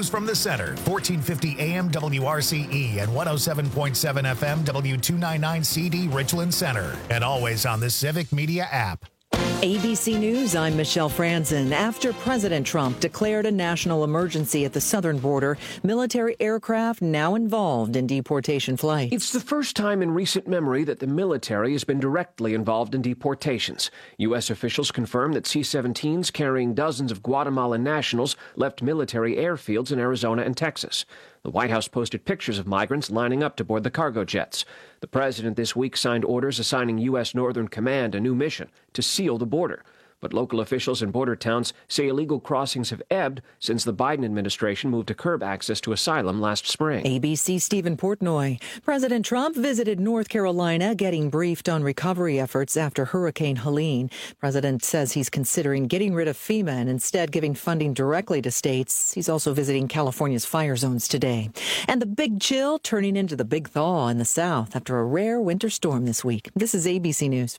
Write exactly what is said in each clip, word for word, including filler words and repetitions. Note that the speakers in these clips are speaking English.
News from the Center, fourteen fifty A M W R C E and one oh seven point seven F M W two ninety-nine C D Richland Center. And always on the Civic Media app. A B C News, I'm Michelle Franzen. After President Trump declared a national emergency at the southern border, military aircraft now involved in deportation flights. It's the first time in recent memory that the military has been directly involved in deportations. U S officials confirm that C seventeens carrying dozens of Guatemalan nationals left military airfields in Arizona and Texas. The White House posted pictures of migrants lining up to board the cargo jets. The president this week signed orders assigning U S Northern Command a new mission to seal the border. But local officials in border towns say illegal crossings have ebbed since the Biden administration moved to curb access to asylum last spring. A B C Stephen Portnoy. President Trump visited North Carolina, getting briefed on recovery efforts after Hurricane Helene. President says he's considering getting rid of FEMA and instead giving funding directly to states. He's also visiting California's fire zones today. And the big chill turning into the big thaw in the south after a rare winter storm this week. This is A B C News.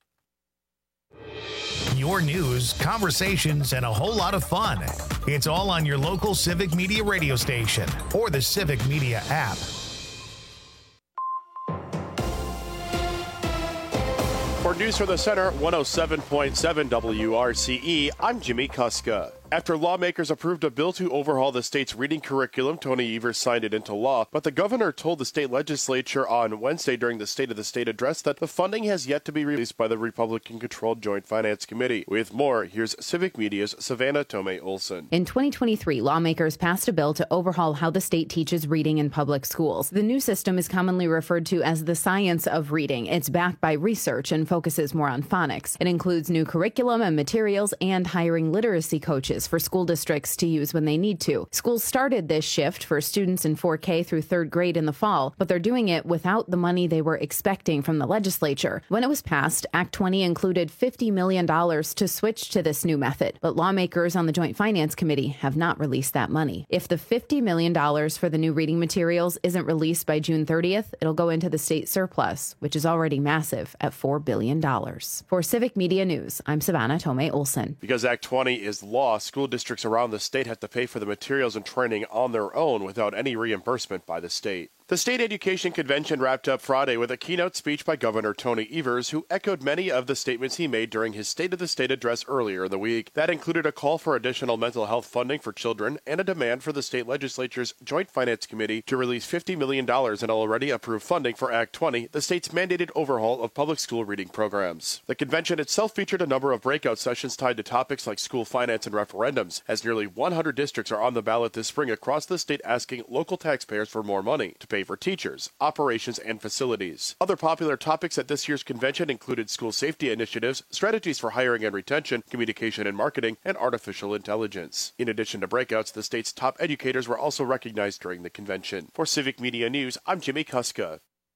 Your news, conversations, and a whole lot of fun. It's all on your local Civic Media radio station or the Civic Media app. For News from the Center, one oh seven point seven W R C E, I'm Jimmy Kuska. After lawmakers approved a bill to overhaul the state's reading curriculum, Tony Evers signed it into law, but the governor told the state legislature on Wednesday during the State of the State address that the funding has yet to be released by the Republican-controlled Joint Finance Committee. With more, here's Civic Media's Savannah Tomei-Olson. In twenty twenty-three, lawmakers passed a bill to overhaul how the state teaches reading in public schools. The new system is commonly referred to as the science of reading. It's backed by research and focuses more on phonics. It includes new curriculum and materials and hiring literacy coaches for school districts to use when they need to. Schools started this shift for students in four K through third grade in the fall, but they're doing it without the money they were expecting from the legislature. When it was passed, Act twenty included fifty million dollars to switch to this new method, but lawmakers on the Joint Finance Committee have not released that money. If the fifty million dollars for the new reading materials isn't released by June thirtieth, it'll go into the state surplus, which is already massive at four billion dollars. For Civic Media News, I'm Savannah Tomei-Olson. Because Act twenty is law, school districts around the state have to pay for the materials and training on their own without any reimbursement by the state. The State Education Convention wrapped up Friday with a keynote speech by Governor Tony Evers, who echoed many of the statements he made during his State of the State address earlier in the week. That included a call for additional mental health funding for children and a demand for the state legislature's Joint Finance Committee to release fifty million dollars in already approved funding for Act twenty, the state's mandated overhaul of public school reading programs. The convention itself featured a number of breakout sessions tied to topics like school finance and referendums, as nearly one hundred districts are on the ballot this spring across the state asking local taxpayers for more money to pay for teachers, operations, and facilities. Other popular topics at this year's convention included school safety initiatives, strategies for hiring and retention, communication and marketing, and artificial intelligence. In addition to breakouts, the state's top educators were also recognized during the convention. For Civic Media News, I'm Jimmy Kuska.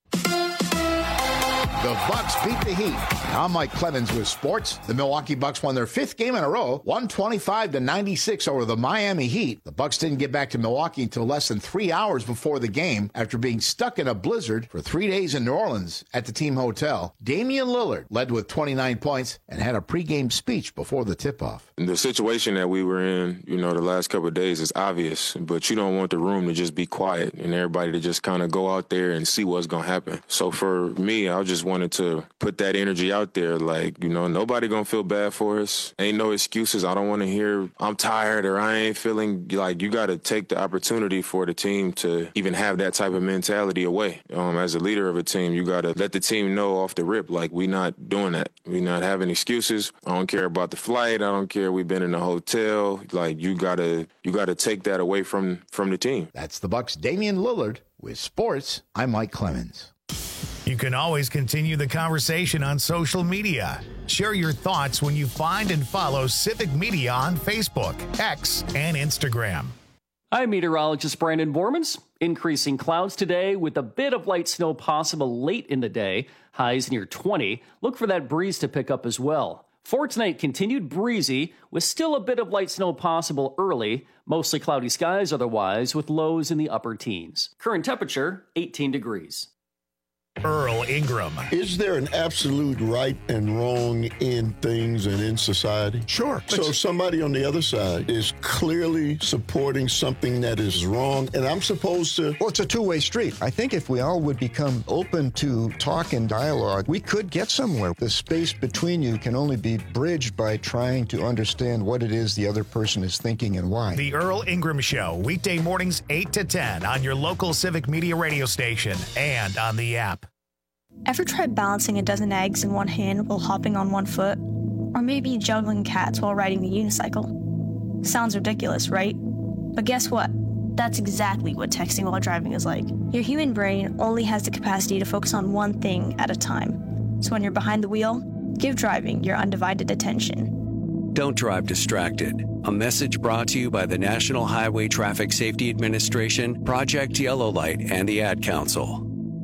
The Bucks beat the Heat. I'm Mike Clemens with sports. The Milwaukee Bucks won their fifth game in a row, one twenty-five to ninety-six over the Miami Heat. The Bucks didn't get back to Milwaukee until less than three hours before the game after being stuck in a blizzard for three days in New Orleans at the team hotel. Damian Lillard led with twenty-nine points and had a pregame speech before the tip-off. The situation that we were in, you know, the last couple of days is obvious, but you don't want the room to just be quiet and everybody to just kind of go out there and see what's going to happen. So for me, I just wanted to put that energy out there. Like, you know, nobody going to feel bad for us. Ain't no excuses. I don't want to hear I'm tired or I ain't feeling. Like, you got to take the opportunity for the team to even have that type of mentality away. Um, as a leader of a team, you got to let the team know off the rip, like, we not doing that. We not having excuses. I don't care about the flight. I don't care. We've been in the hotel. Like, you got to you got to take that away from, from the team. That's the Bucks' Damian Lillard. With sports, I'm Mike Clemens. You can always continue the conversation on social media. Share your thoughts when you find and follow Civic Media on Facebook, X, and Instagram. I'm meteorologist Brandon Bormans. Increasing clouds today with a bit of light snow possible late in the day. Highs near twenty. Look for that breeze to pick up as well. For tonight, continued breezy with still a bit of light snow possible early. Mostly cloudy skies otherwise with lows in the upper teens. Current temperature, eighteen degrees. Earl Ingram. Is there an absolute right and wrong in things and in society? Sure. So somebody on the other side is clearly supporting something that is wrong, and I'm supposed to... Well, it's a two-way street. I think if we all would become open to talk and dialogue, we could get somewhere. The space between you can only be bridged by trying to understand what it is the other person is thinking and why. The Earl Ingram Show, weekday mornings eight to ten on your local Civic Media radio station and on the app. Ever tried balancing a dozen eggs in one hand while hopping on one foot? Or maybe juggling cats while riding the unicycle? Sounds ridiculous, right? But guess what? That's exactly what texting while driving is like. Your human brain only has the capacity to focus on one thing at a time. So when you're behind the wheel, give driving your undivided attention. Don't drive distracted. A message brought to you by the National Highway Traffic Safety Administration, Project Yellow Light, and the Ad Council.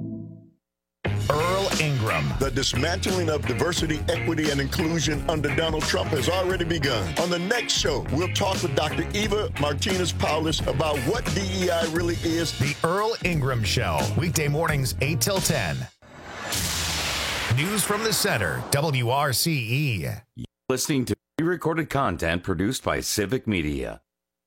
Earl Ingram. The dismantling of diversity, equity, and inclusion under Donald Trump has already begun. On the next show, we'll talk with Doctor Eva Martinez-Paulus about what D E I really is. The Earl Ingram Show, weekday mornings eight till ten. News from the center, W R C E. Listening to pre-recorded content produced by Civic Media.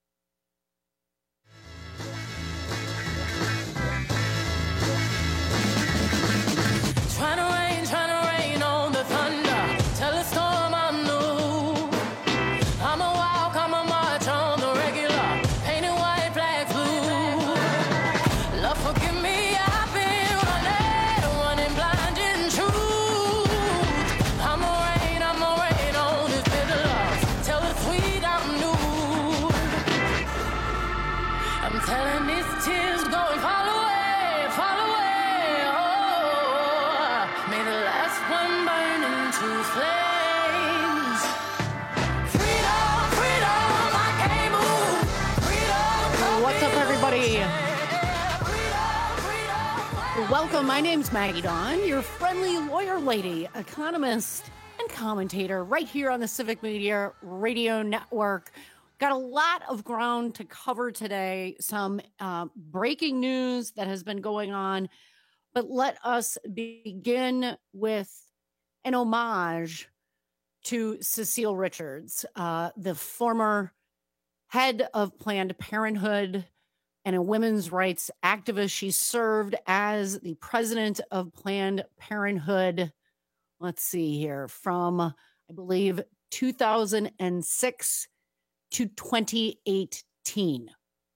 Welcome. My name's Maggie Dawn, your friendly lawyer lady, economist, and commentator right here on the Civic Media Radio Network. Got a lot of ground to cover today, some uh, breaking news that has been going on, but let us begin with an homage to Cecile Richards, uh, the former head of Planned Parenthood and a women's rights activist. She served as the president of Planned Parenthood, let's see here, from, I believe, two thousand six to twenty eighteen.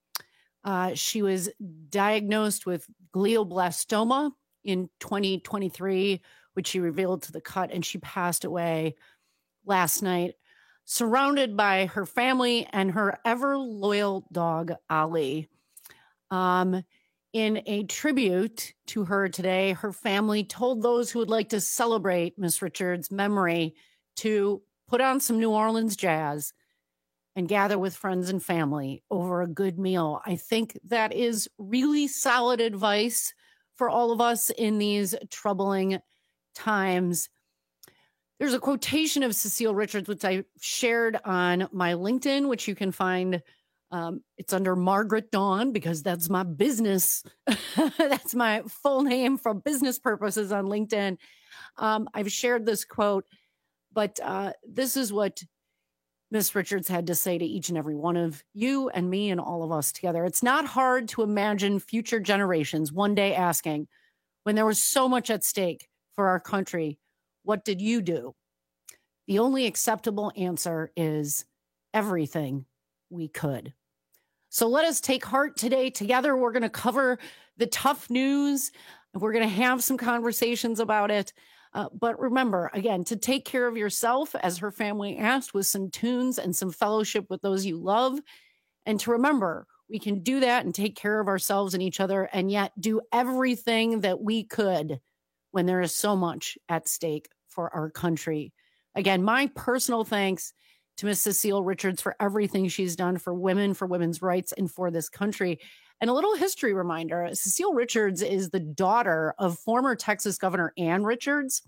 Uh, she was diagnosed with glioblastoma in twenty twenty-three, which she revealed to The Cut, and she passed away last night, surrounded by her family and her ever-loyal dog, Ali. Um, in a tribute to her today, her family told those who would like to celebrate Miss Richards' memory to put on some New Orleans jazz and gather with friends and family over a good meal. I think that is really solid advice for all of us in these troubling times. There's a quotation of Cecile Richards, which I shared on my LinkedIn, which you can find. Um, it's under Margaret Dawn because that's my business. That's my full name for business purposes on LinkedIn. Um, I've shared this quote, but uh, this is what Miss Richards had to say to each and every one of you and me and all of us together. It's not hard to imagine future generations one day asking, when there was so much at stake for our country, what did you do? The only acceptable answer is everything we could. So let us take heart today together. We're going to cover the tough news. We're going to have some conversations about it. Uh, but remember, again, to take care of yourself, as her family asked, with some tunes and some fellowship with those you love. And to remember, we can do that and take care of ourselves and each other, and yet do everything that we could when there is so much at stake for our country. Again, my personal thanks to Miss Cecile Richards for everything she's done for women, for women's rights, and for this country. And a little history reminder, Cecile Richards is the daughter of former Texas Governor Ann Richards.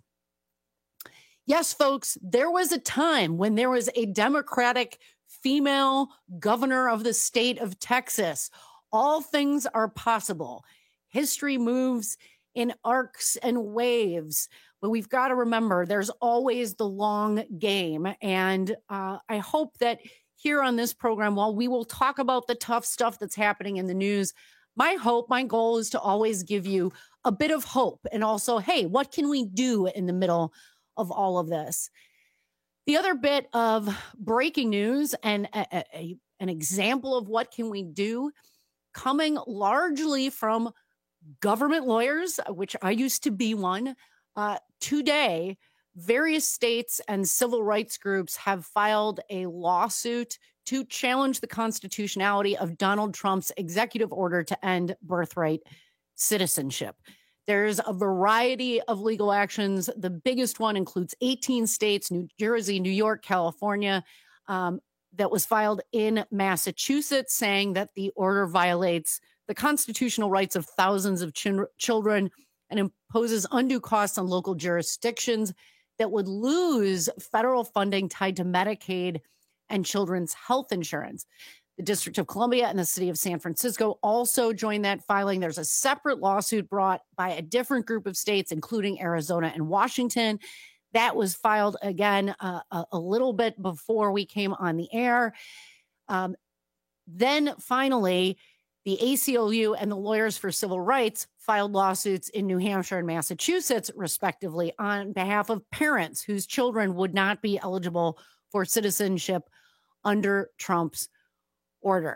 Yes, folks, there was a time when there was a Democratic female governor of the state of Texas. All things are possible. History moves in arcs and waves. But we've got to remember there's always the long game. And uh, I hope that here on this program, while we will talk about the tough stuff that's happening in the news, my hope, my goal is to always give you a bit of hope. And also, hey, what can we do in the middle of all of this? The other bit of breaking news and a, a, an example of what can we do coming largely from government lawyers, which I used to be one. Uh, today, various states and civil rights groups have filed a lawsuit to challenge the constitutionality of Donald Trump's executive order to end birthright citizenship. There's a variety of legal actions. The biggest one includes eighteen states, New Jersey, New York, California, um, that was filed in Massachusetts, saying that the order violates the constitutional rights of thousands of ch- children and imposes undue costs on local jurisdictions that would lose federal funding tied to Medicaid and children's health insurance. The District of Columbia and the city of San Francisco also joined that filing. There's a separate lawsuit brought by a different group of states, including Arizona and Washington. That was filed again uh, a, a little bit before we came on the air. Um, then finally, the A C L U and the Lawyers for Civil Rights filed lawsuits in New Hampshire and Massachusetts, respectively, on behalf of parents whose children would not be eligible for citizenship under Trump's order.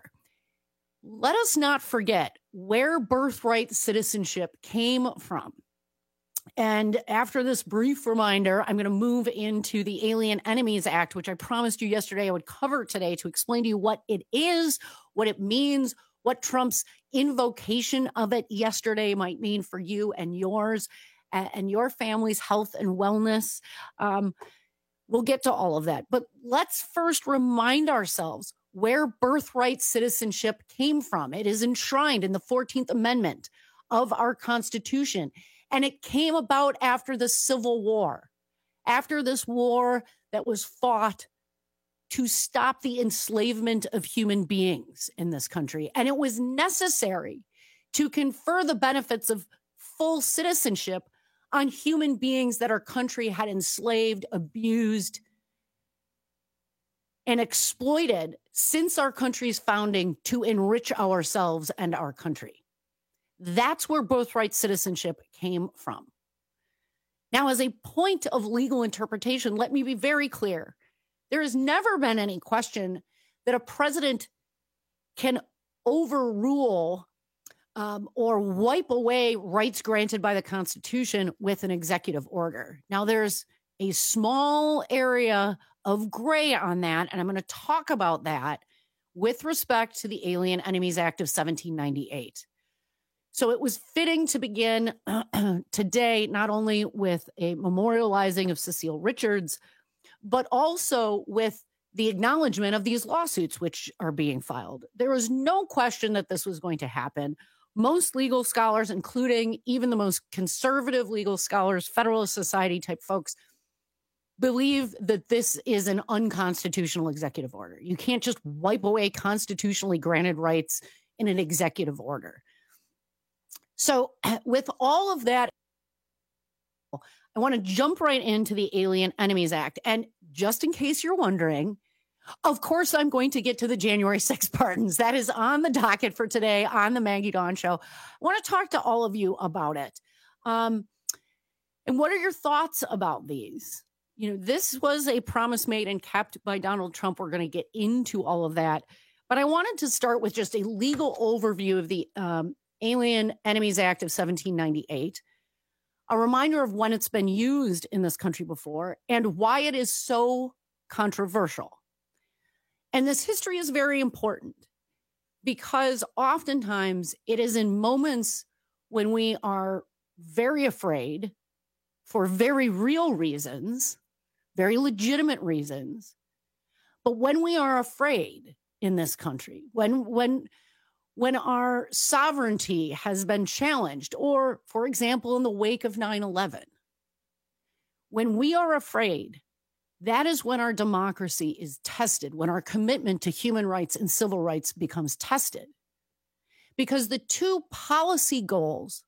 Let us not forget where birthright citizenship came from. And after this brief reminder, I'm going to move into the Alien Enemies Act, which I promised you yesterday I would cover today to explain to you what it is, what it means, what Trump's invocation of it yesterday might mean for you and yours and your family's health and wellness. Um, we'll get to all of that. But let's first remind ourselves where birthright citizenship came from. It is enshrined in the fourteenth Amendment of our Constitution. And it came about after the Civil War, after this war that was fought to stop the enslavement of human beings in this country. And it was necessary to confer the benefits of full citizenship on human beings that our country had enslaved, abused, and exploited since our country's founding to enrich ourselves and our country. That's where birthright citizenship came from. Now, as a point of legal interpretation, let me be very clear. There has never been any question that a president can overrule um, or wipe away rights granted by the Constitution with an executive order. Now, there's a small area of gray on that, and I'm going to talk about that with respect to the Alien Enemies Act of seventeen ninety-eight. So it was fitting to begin today, not only with a memorializing of Cecile Richards, but also with the acknowledgement of these lawsuits which are being filed. There was no question that this was going to happen. Most legal scholars, including even the most conservative legal scholars, Federalist Society type folks, believe that this is an unconstitutional executive order. You can't just wipe away constitutionally granted rights in an executive order. So with all of that, I want to jump right into the Alien Enemies Act. And just in case you're wondering, of course, I'm going to get to the January sixth pardons. That is on the docket for today on the Maggie Dawn Show. I want to talk to all of you about it. Um, and what are your thoughts about these? You know, this was a promise made and kept by Donald Trump. We're going to get into all of that. But I wanted to start with just a legal overview of the um, Alien Enemies Act of seventeen ninety-eight, a reminder of when it's been used in this country before and why it is so controversial. And this history is very important because oftentimes it is in moments when we are very afraid for very real reasons, very legitimate reasons. But when we are afraid in this country, when, when, when our sovereignty has been challenged, or, for example, in the wake of nine eleven, when we are afraid, that is when our democracy is tested, when our commitment to human rights and civil rights becomes tested. Because the two policy goals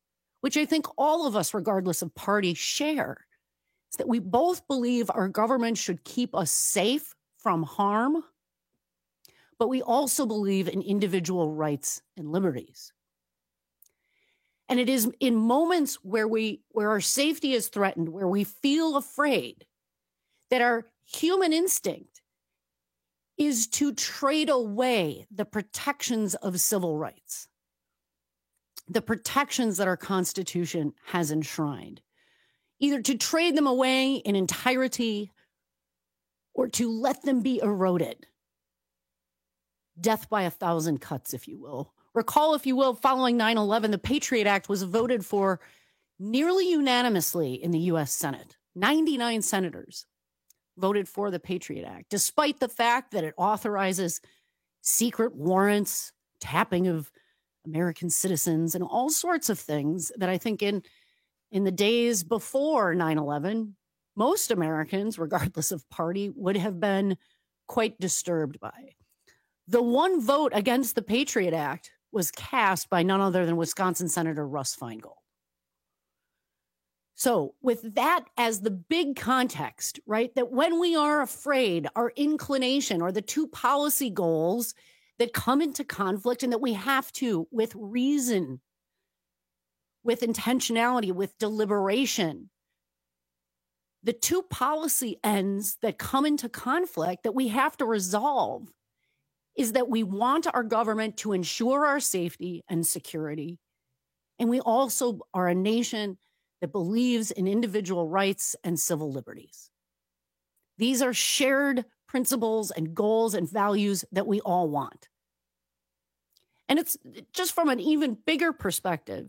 which I think all of us, regardless of party, share, is that we both believe our government should keep us safe from harm, but we also believe in individual rights and liberties. And it is in moments where we where our safety is threatened, where we feel afraid, that our human instinct is to trade away the protections of civil rights, the protections that our Constitution has enshrined, either to trade them away in entirety or to let them be eroded. Death by a thousand cuts, if you will. Recall, if you will, following nine eleven, the Patriot Act was voted for nearly unanimously in the U S Senate. ninety-nine senators voted for the Patriot Act, despite the fact that it authorizes secret warrants, tapping of American citizens, and all sorts of things that I think in, in the days before nine eleven, most Americans, regardless of party, would have been quite disturbed by. The one vote against the Patriot Act was cast by none other than Wisconsin Senator Russ Feingold. So with that as the big context, right, that when we are afraid, our inclination or the two policy goals that come into conflict and that we have to, with reason, with intentionality, with deliberation, the two policy ends that come into conflict that we have to resolve is that we want our government to ensure our safety and security. And we also are a nation that believes in individual rights and civil liberties. These are shared principles and goals and values that we all want. And it's just from an even bigger perspective,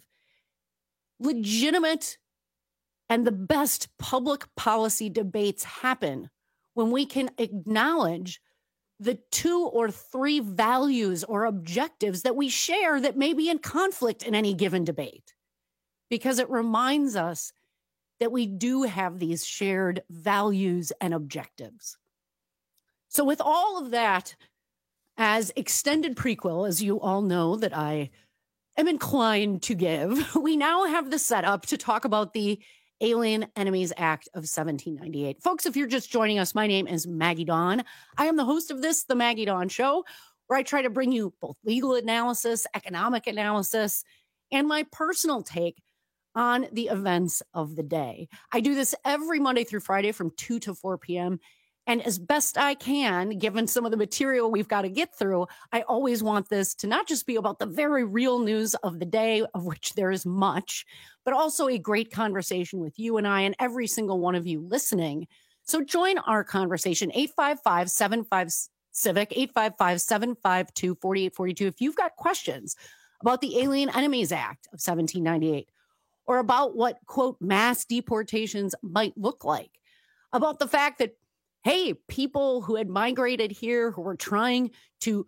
legitimate and the best public policy debates happen when we can acknowledge the two or three values or objectives that we share that may be in conflict in any given debate, because it reminds us that we do have these shared values and objectives. So with all of that as extended prequel, as you all know that I am inclined to give, we now have the setup to talk about the Alien Enemies Act of seventeen ninety-eight. Folks, if you're just joining us, my name is Maggie Dawn. I am the host of this, The Maggie Dawn Show, where I try to bring you both legal analysis, economic analysis, and my personal take on the events of the day. I do this every Monday through Friday from two to four p.m., and as best I can, given some of the material we've got to get through, I always want this to not just be about the very real news of the day, of which there is much, but also a great conversation with you and I and every single one of you listening. So join our conversation, eight five five, seven five, CIVIC, eight five five, seven five two, four eight four two. If you've got questions about the Alien Enemies Act of seventeen ninety-eight, or about what, quote, mass deportations might look like, about the fact that, hey, people who had migrated here, who were trying to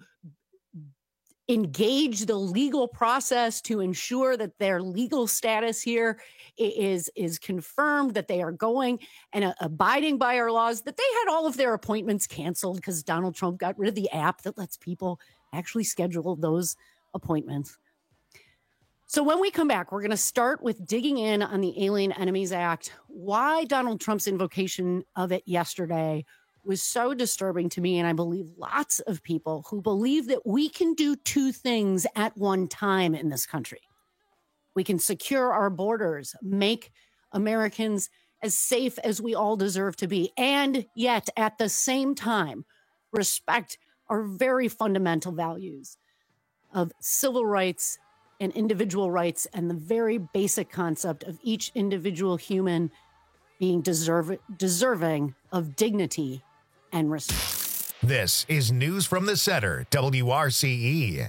engage the legal process to ensure that their legal status here is, is confirmed, that they are going and uh, abiding by our laws, that they had all of their appointments canceled because Donald Trump got rid of the app that lets people actually schedule those appointments. So when we come back, we're going to start with digging in on the Alien Enemies Act, why Donald Trump's invocation of it yesterday was so disturbing to me, and I believe lots of people who believe that we can do two things at one time in this country. We can secure our borders, make Americans as safe as we all deserve to be, and yet at the same time respect our very fundamental values of civil rights and individual rights, and the very basic concept of each individual human being deserve, deserving of dignity and respect. This is News from the Center, W R C E.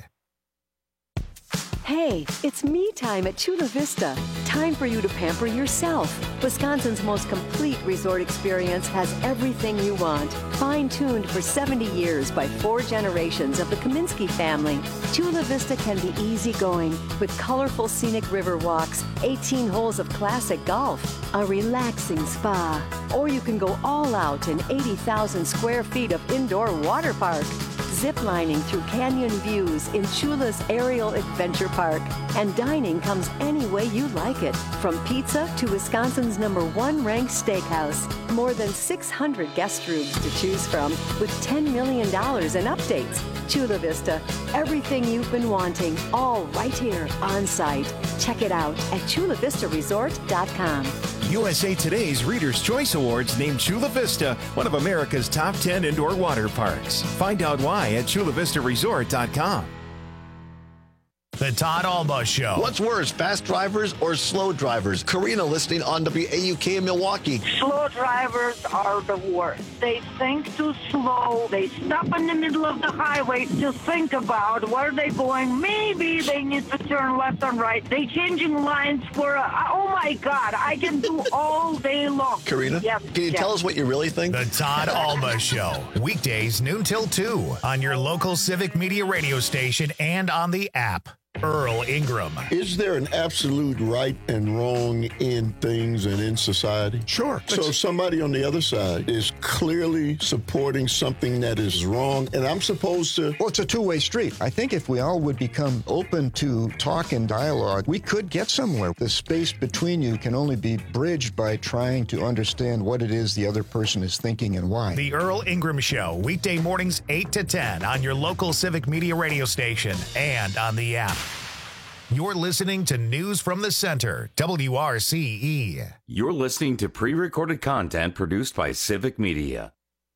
Hey, it's me time at Chula Vista. Time for you to pamper yourself. Wisconsin's most complete resort experience has everything you want. Fine-tuned for seventy years by four generations of the Kaminsky family, Chula Vista can be easygoing with colorful scenic river walks, eighteen holes of classic golf, a relaxing spa, or you can go all out in eighty thousand square feet of indoor water park. ziplining through canyon views in Chula's Aerial Adventure Park. And dining comes any way you like it, from pizza to Wisconsin's number one ranked steakhouse. More than six hundred guest rooms to choose from with ten million dollars in updates. Chula Vista, everything you've been wanting, all right here on site. Check it out at chula vista resort dot com. U S A Today's Reader's Choice Awards named Chula Vista one of America's top ten indoor water parks. Find out why at chula vista resort dot com. The Todd Alba Show. What's worse, fast drivers or slow drivers? Karina listening on W A U K in Milwaukee. Slow drivers are the worst. They think too slow. They stop in the middle of the highway to think about where they're going. Maybe they need to turn left and right. They changing lines for, a, oh my God, I can do all day long. Karina, yes, can you yes. tell us what you really think? The Todd Alba Show. Weekdays noon till two on your local Civic Media radio station and on the app. Earl Ingram. Is there an absolute right and wrong in things and in society? Sure. So somebody on the other side is clearly supporting something that is wrong, and I'm supposed to... Well, it's a two-way street. I think if we all would become open to talk and dialogue, we could get somewhere. The space between you can only be bridged by trying to understand what it is the other person is thinking and why. The Earl Ingram Show, weekday mornings eight to ten on your local Civic Media radio station and on the app. You're listening to News from the Center, W R C E. You're listening to pre-recorded content produced by Civic Media.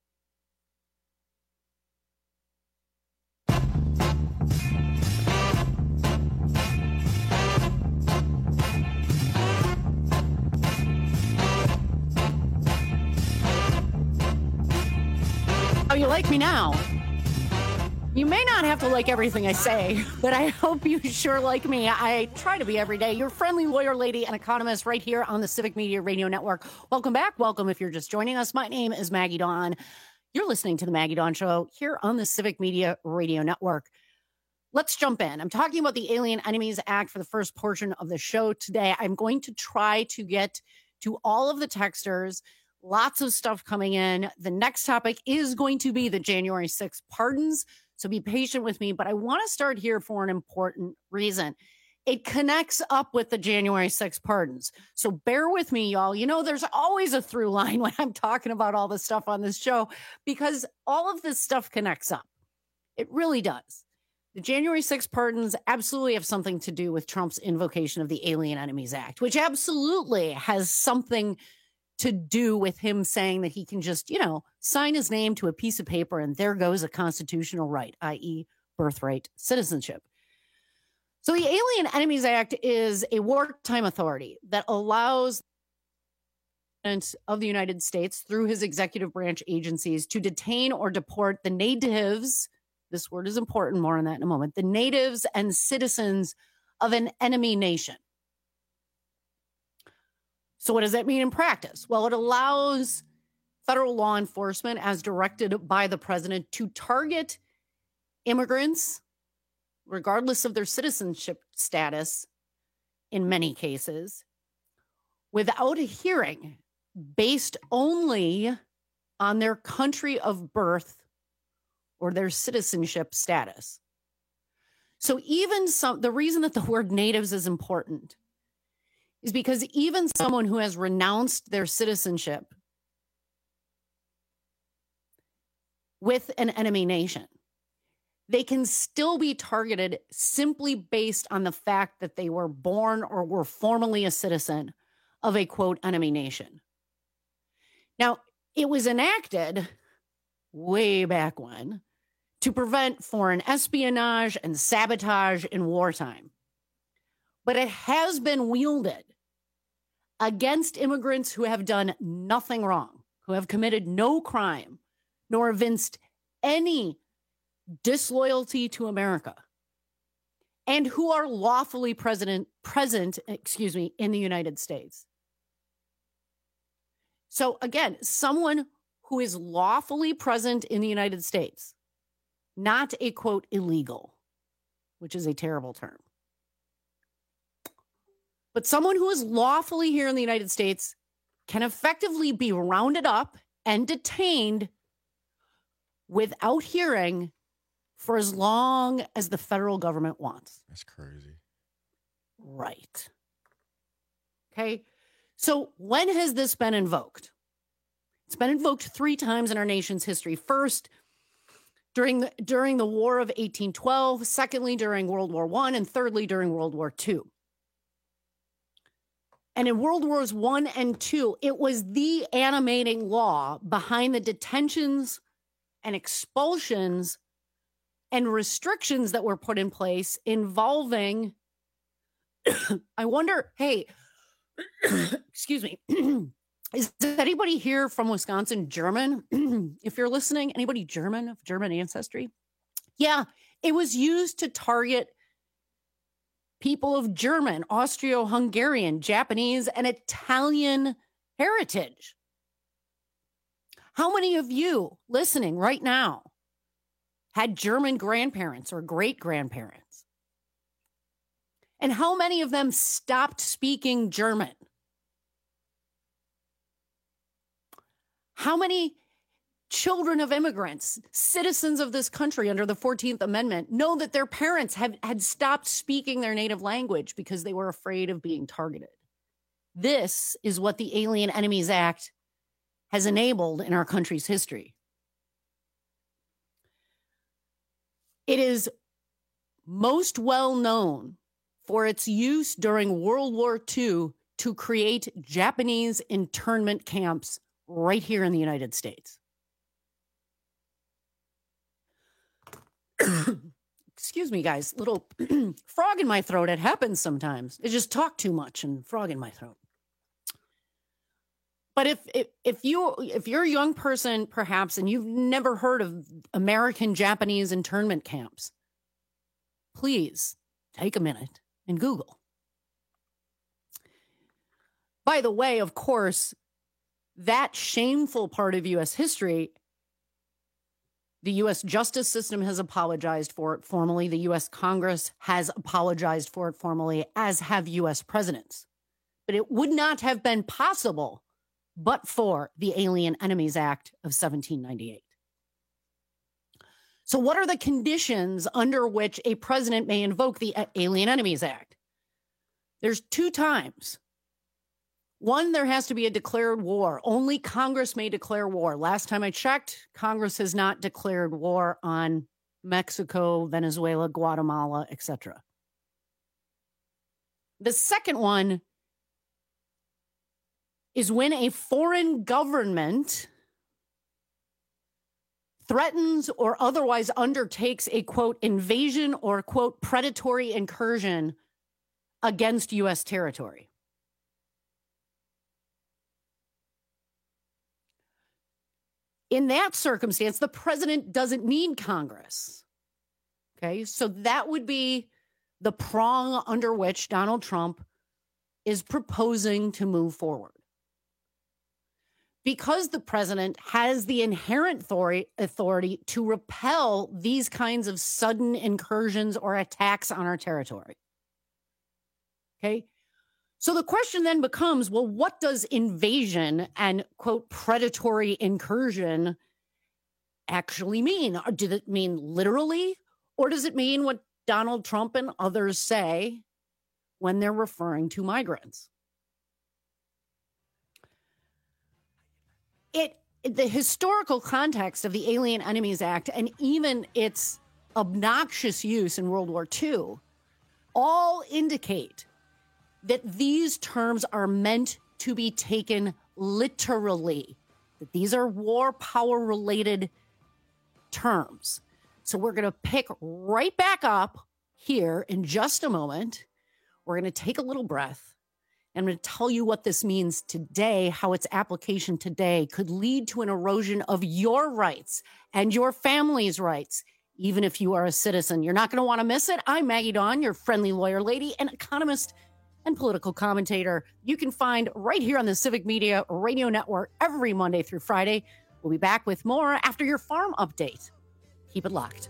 How you like me now? You may not have to like everything I say, but I hope you sure like me. I try to be every day. Your friendly lawyer lady and economist right here on the Civic Media Radio Network. Welcome back. Welcome if you're just joining us. My name is Maggie Dawn. You're listening to the Maggie Dawn Show here on the Civic Media Radio Network. Let's jump in. I'm talking about the Alien Enemies Act for the first portion of the show today. I'm going to try to get to all of the texters. Lots of stuff coming in. The next topic is going to be the January sixth pardons. So be patient with me, but I want to start here for an important reason. It connects up with the January sixth pardons. So bear with me, y'all. You know, there's always a through line when I'm talking about all this stuff on this show because all of this stuff connects up. It really does. The January sixth pardons absolutely have something to do with Trump's invocation of the Alien Enemies Act, which absolutely has something to do with him saying that he can just, you know, sign his name to a piece of paper and there goes a constitutional right, that is birthright citizenship. So the Alien Enemies Act is a wartime authority that allows the President of the United States through his executive branch agencies to detain or deport the natives, this word is important, more on that in a moment, the natives and citizens of an enemy nation. So what does that mean in practice? Well, it allows federal law enforcement, as directed by the president, to target immigrants, regardless of their citizenship status, in many cases, without a hearing, based only on their country of birth or their citizenship status. So even some, the reason that the word natives is important is because even someone who has renounced their citizenship with an enemy nation, they can still be targeted simply based on the fact that they were born or were formerly a citizen of a, quote, enemy nation. Now, it was enacted way back when to prevent foreign espionage and sabotage in wartime. But it has been wielded against immigrants who have done nothing wrong, who have committed no crime, nor evinced any disloyalty to America, and who are lawfully present, present, excuse me, in the United States. So again, someone who is lawfully present in the United States, not a, quote, illegal, which is a terrible term. But someone who is lawfully here in the United States can effectively be rounded up and detained without hearing for as long as the federal government wants. That's crazy. Right. Okay. So when has this been invoked? It's been invoked three times in our nation's history. First, during the, during the War of eighteen twelve, secondly, during World War One, and thirdly, during World War Two. And in World Wars One and Two, it was the animating law behind the detentions and expulsions and restrictions that were put in place involving, I wonder, hey, excuse me, is anybody here from Wisconsin German? If you're listening, anybody German, of German ancestry? Yeah, it was used to target people of German, Austro-Hungarian, Japanese, and Italian heritage. How many of you listening right now had German grandparents or great-grandparents? And how many of them stopped speaking German? How many children of immigrants, citizens of this country under the fourteenth Amendment, know that their parents have, had stopped speaking their native language because they were afraid of being targeted? This is what the Alien Enemies Act has enabled in our country's history. It is most well known for its use during World War Two to create Japanese internment camps right here in the United States. Excuse me, guys, little frog in my throat. It happens sometimes. I just talk too much and frog in my throat. But if, if if you if you're a young person, perhaps, and you've never heard of American Japanese internment camps, please take a minute and Google. By the way, of course, that shameful part of U S history, the U S justice system has apologized for it formally. The U S Congress has apologized for it formally, as have U S presidents. But it would not have been possible but for the Alien Enemies Act of seventeen ninety-eight. So what are the conditions under which a president may invoke the Alien Enemies Act? There's two times. One, there has to be a declared war. Only Congress may declare war. Last time I checked, Congress has not declared war on Mexico, Venezuela, Guatemala, et cetera. The second one is when a foreign government threatens or otherwise undertakes a, quote, invasion or, quote, predatory incursion against U S territory. In that circumstance, the president doesn't need Congress. Okay, so that would be the prong under which Donald Trump is proposing to move forward. Because the president has the inherent authority to repel these kinds of sudden incursions or attacks on our territory. Okay? So the question then becomes, well, what does invasion and, quote, predatory incursion actually mean? Or does it mean literally? Or does it mean what Donald Trump and others say when they're referring to migrants? It, the historical context of the Alien Enemies Act and even its obnoxious use in World War Two all indicate that these terms are meant to be taken literally, that these are war power related terms. So we're going to pick right back up here in just a moment. We're going to take a little breath. I'm going to tell you what this means today, how its application today could lead to an erosion of your rights and your family's rights, even if you are a citizen. You're not going to want to miss it. I'm Maggie Dawn, your friendly lawyer lady, an economist and political commentator. You can find right here on the Civic Media Radio Network every Monday through Friday. We'll be back with more after your farm update. Keep it locked.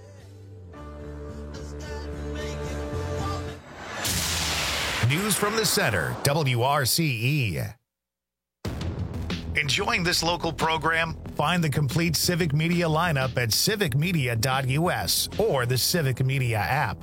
News from the center, W R C E. Enjoying this local program? Find the complete Civic Media lineup at civic media dot u s or the Civic Media app.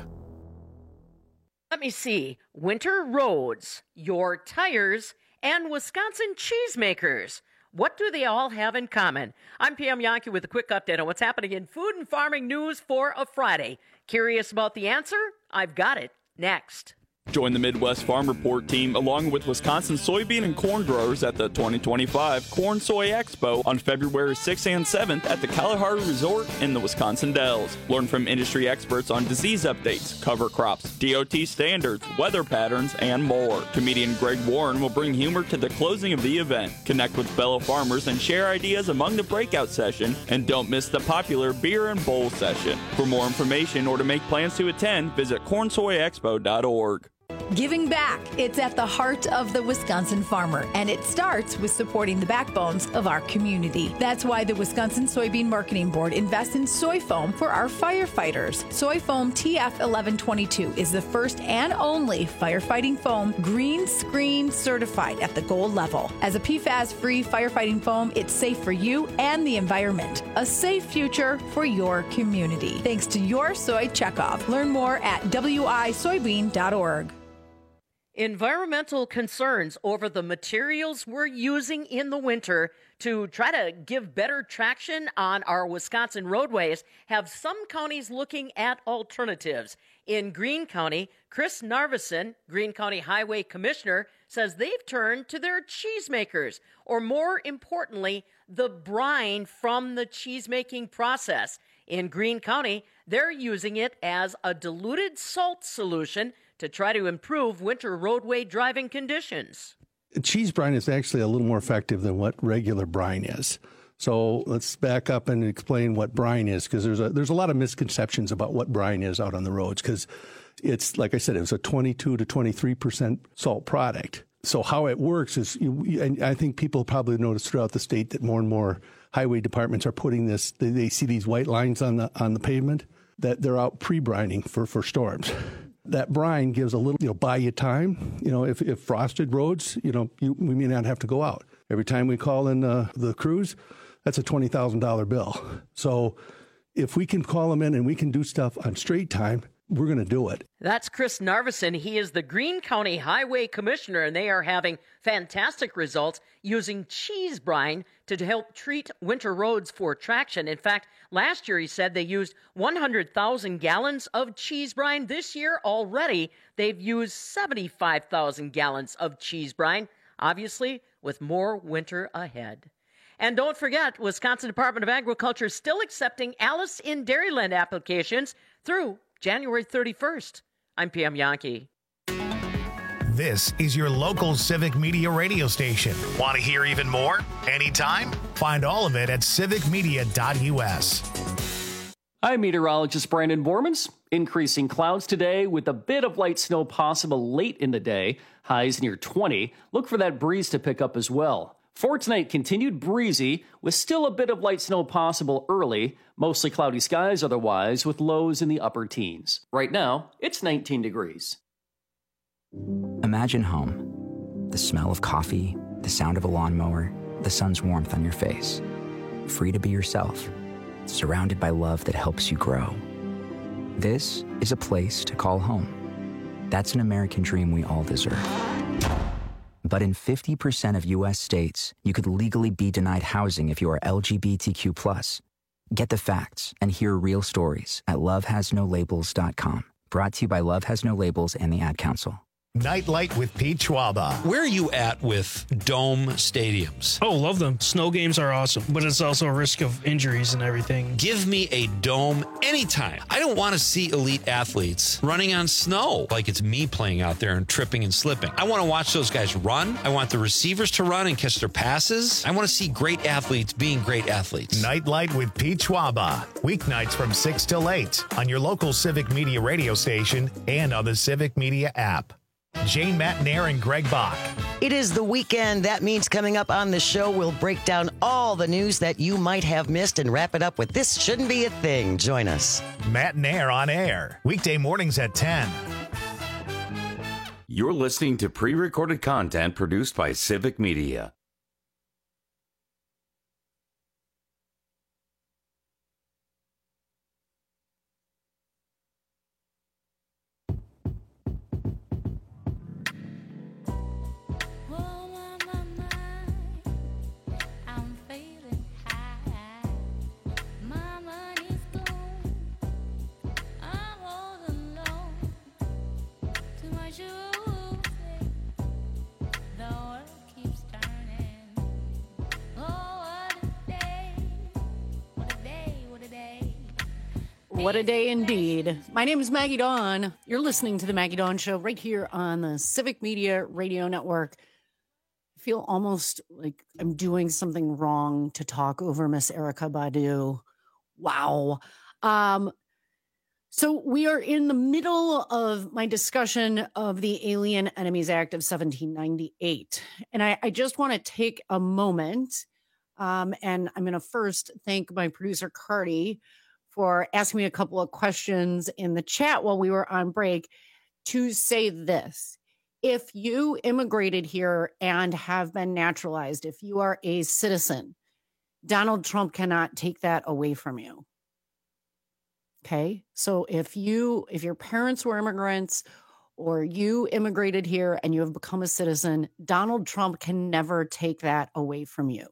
Let me see. Winter roads, your tires, and Wisconsin cheesemakers. What do they all have in common? I'm Pam Yankee with a quick update on what's happening in food and farming news for a Friday. Curious about the answer? I've got it. Next. Join the Midwest Farm Report team along with Wisconsin soybean and corn growers at the twenty twenty-five Corn Soy Expo on February sixth and seventh at the Kalahari Resort in the Wisconsin Dells. Learn from industry experts on disease updates, cover crops, D O T standards, weather patterns, and more. Comedian Greg Warren will bring humor to the closing of the event. Connect with fellow farmers and share ideas among the breakout session. And don't miss the popular beer and bowl session. For more information or to make plans to attend, visit corn soy expo dot org. Giving back. It's at the heart of the Wisconsin farmer, and it starts with supporting the backbones of our community. That's why the Wisconsin Soybean Marketing Board invests in soy foam for our firefighters. Soy foam T F eleven twenty-two is the first and only firefighting foam green screen certified at the gold level. As a P FAS-free firefighting foam, it's safe for you and the environment. A safe future for your community. Thanks to your soy checkoff. Learn more at w i soybean dot org. Environmental concerns over the materials we're using in the winter to try to give better traction on our Wisconsin roadways have some counties looking at alternatives. In Greene County, Chris Narveson, Greene County Highway Commissioner, says they've turned to their cheesemakers, or more importantly, the brine from the cheesemaking process. In Greene County, they're using it as a diluted salt solution to try to improve winter roadway driving conditions. Cheese brine is actually a little more effective than what regular brine is. So let's back up and explain what brine is, because there's a there's a lot of misconceptions about what brine is out on the roads, because it's, like I said, it was a twenty-two to twenty-three percent salt product. So how it works is, you, and I think people probably noticed throughout the state that more and more highway departments are putting this, they, they see these white lines on the on the pavement, that they're out pre-brining for, for storms. That brine gives a little, you know, buy you time. You know, if, if frosted roads, you know, you, we may not have to go out. Every time we call in uh, the crews, that's a twenty thousand dollars bill. So if we can call them in and we can do stuff on straight time, we're going to do it. That's Chris Narveson. He is the Greene County Highway Commissioner, and they are having fantastic results using cheese brine to help treat winter roads for traction. In fact, last year he said they used one hundred thousand gallons of cheese brine. This year already, they've used seventy-five thousand gallons of cheese brine, obviously with more winter ahead. And don't forget, Wisconsin Department of Agriculture is still accepting Alice in Dairyland applications through January thirty-first. I'm Pam Yankee. This is your local Civic Media radio station. Want to hear even more? Anytime? Find all of it at civic media dot u s. I'm meteorologist Brandon Bormans. Increasing clouds today with a bit of light snow possible late in the day. Highs near twenty. Look for that breeze to pick up as well. For tonight, continued breezy with still a bit of light snow possible early. Mostly cloudy skies otherwise with lows in the upper teens. Right now, it's nineteen degrees. Imagine home. The smell of coffee, the sound of a lawnmower, the sun's warmth on your face. Free to be yourself. Surrounded by love that helps you grow. This is a place to call home. That's an American dream we all deserve. But in fifty percent of U S states, you could legally be denied housing if you are L G B T Q plus. Get the facts and hear real stories at love has no labels dot com. Brought to you by Love Has No Labels and the Ad Council. Nightlight with Pete Schwaba. Where are you at with dome stadiums? Oh, love them. Snow games are awesome, but it's also a risk of injuries and everything. Give me a dome anytime. I don't want to see elite athletes running on snow like it's me playing out there and tripping and slipping. I want to watch those guys run. I want the receivers to run and catch their passes. I want to see great athletes being great athletes. Nightlight with Pete Schwaba. Weeknights from six till eight on your local Civic Media radio station and on the Civic Media app. Jane Matnair and Greg Bach. It is the weekend. That means coming up on the show, we'll break down all the news that you might have missed and wrap it up with This Shouldn't Be a Thing. Join us. Matnair on air. Weekday mornings at ten. You're listening to pre-recorded content produced by Civic Media. What a day indeed. My name is Maggie Dawn. You're listening to the Maggie Dawn Show right here on the Civic Media Radio Network. I feel almost like I'm doing something wrong to talk over Miss Erykah Badu. Wow. Um, so we are in the middle of my discussion of the Alien Enemies Act of seventeen ninety-eight. And I, I just want to take a moment, um, and I'm going to first thank my producer, Cardi, for asking me a couple of questions in the chat while we were on break to say this. If you immigrated here and have been naturalized, if you are a citizen, Donald Trump cannot take that away from you. Okay? So if you, if your parents were immigrants or you immigrated here and you have become a citizen, Donald Trump can never take that away from you.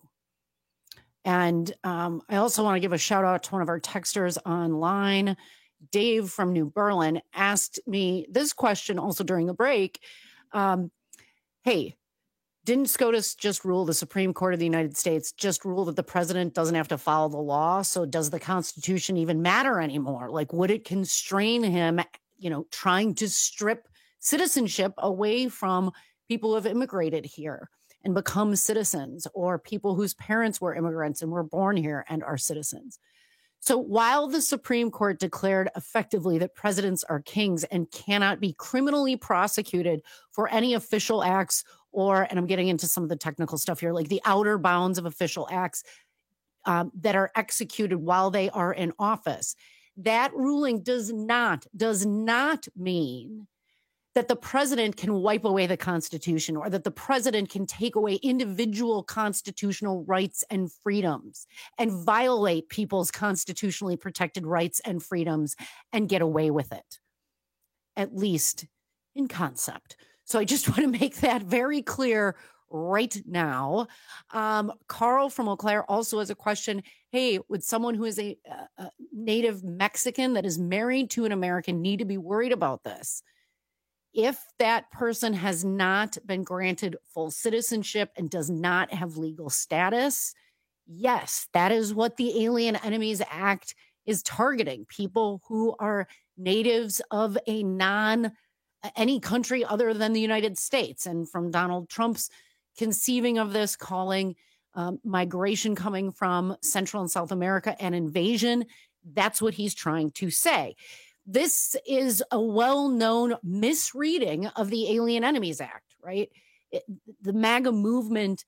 And um, I also want to give a shout out to one of our texters online. Dave from New Berlin asked me this question also during the break. Um, hey, didn't SCOTUS just rule, the Supreme Court of the United States just rule that the president doesn't have to follow the law? So does the Constitution even matter anymore? Like, would it constrain him, you know, trying to strip citizenship away from people who have immigrated here and become citizens, or people whose parents were immigrants and were born here and are citizens? So while the Supreme Court declared effectively that presidents are kings and cannot be criminally prosecuted for any official acts, or, and I'm getting into some of the technical stuff here, like the outer bounds of official acts um, that are executed while they are in office, that ruling does not, does not mean that the president can wipe away the Constitution, or that the president can take away individual constitutional rights and freedoms and violate people's constitutionally protected rights and freedoms and get away with it, at least in concept. So I just want to make that very clear right now. Um, Carl from Eau Claire also has a question. Hey, would someone who is a, a native Mexican that is married to an American need to be worried about this? If that person has not been granted full citizenship and does not have legal status, yes, that is what the Alien Enemies Act is targeting. People who are natives of a non, any country other than the United States. And from Donald Trump's conceiving of this, calling um, migration coming from Central and South America an invasion, that's what he's trying to say. This is a well-known misreading of the Alien Enemies Act, right? It, the MAGA movement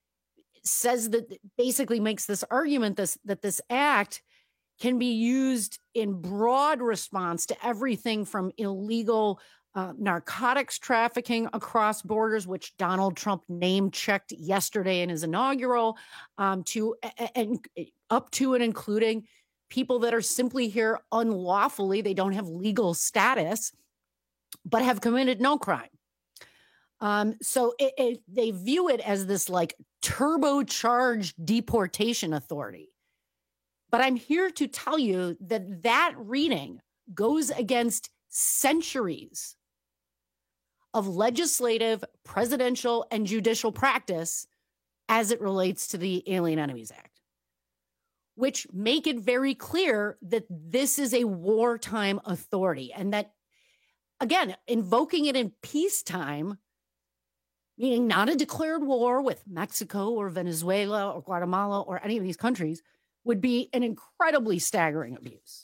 says that, basically makes this argument this, that this act can be used in broad response to everything from illegal uh, narcotics trafficking across borders, which Donald Trump name-checked yesterday in his inaugural, um, to and up to and including people that are simply here unlawfully. They don't have legal status, but have committed no crime. Um, so it, it, they view it as this like turbocharged deportation authority. But I'm here to tell you that that reading goes against centuries of legislative, presidential, and judicial practice as it relates to the Alien Enemies Act, which make it very clear that this is a wartime authority, and that, again, invoking it in peacetime, meaning not a declared war with Mexico or Venezuela or Guatemala or any of these countries, would be an incredibly staggering abuse.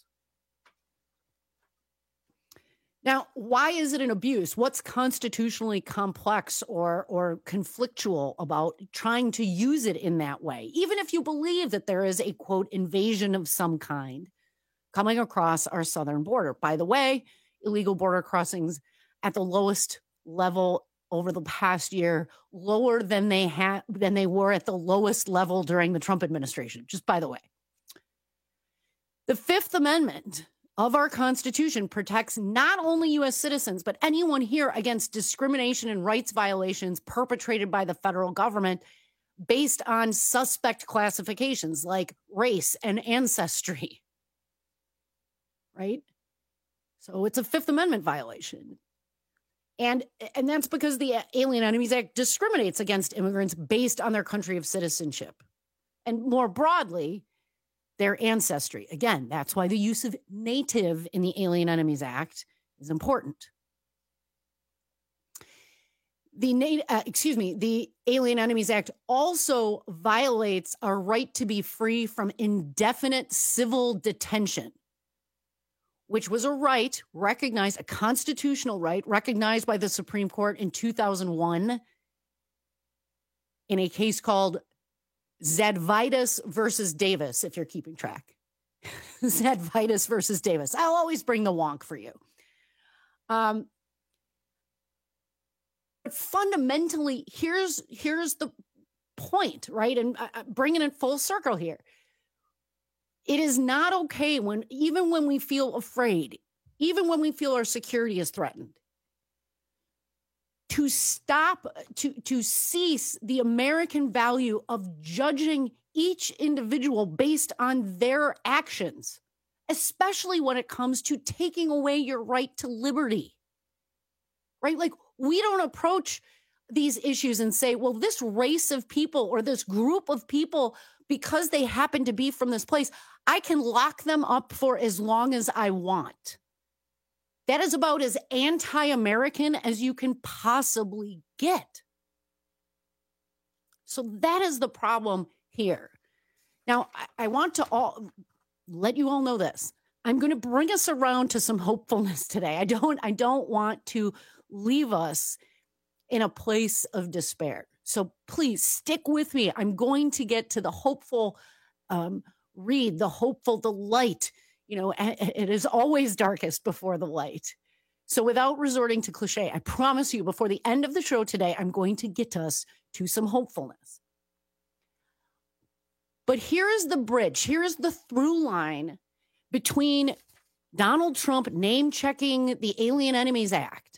Now, why is it an abuse? What's constitutionally complex or, or conflictual about trying to use it in that way? Even if you believe that there is a, quote, invasion of some kind coming across our southern border. By the way, illegal border crossings at the lowest level over the past year, lower than they had than they were at the lowest level during the Trump administration, just by the way. The Fifth Amendment of our Constitution protects not only U S citizens, but anyone here against discrimination and rights violations perpetrated by the federal government based on suspect classifications like race and ancestry. Right? So it's a Fifth Amendment violation. And, and that's because the Alien Enemies Act discriminates against immigrants based on their country of citizenship. And more broadly, their ancestry. Again, that's why the use of native in the Alien Enemies Act is important. The nat- uh, excuse me, the Alien Enemies Act also violates our right to be free from indefinite civil detention, which was a right recognized, a constitutional right recognized by the Supreme Court in two thousand one in a case called Zadvitas versus Davis, if you're keeping track. Zadvitas versus Davis. I'll always bring the wonk for you. Um, but fundamentally, here's here's the point, right? And uh, bringing it full circle here. It is not okay when, even when we feel afraid, even when we feel our security is threatened, to stop, to, to cease the American value of judging each individual based on their actions, especially when it comes to taking away your right to liberty, right? Like, we don't approach these issues and say, well, this race of people or this group of people, because they happen to be from this place, I can lock them up for as long as I want. That is about as anti-American as you can possibly get. So that is the problem here. Now, I, I want to all let you all know this. I'm going to bring us around to some hopefulness today. I don't, I don't want to leave us in a place of despair. So please stick with me. I'm going to get to the hopeful um, read, the hopeful, the light. You know, it is always darkest before the light. So without resorting to cliche, I promise you before the end of the show today, I'm going to get us to some hopefulness. But here is the bridge. Here is the through line between Donald Trump name checking the Alien Enemies Act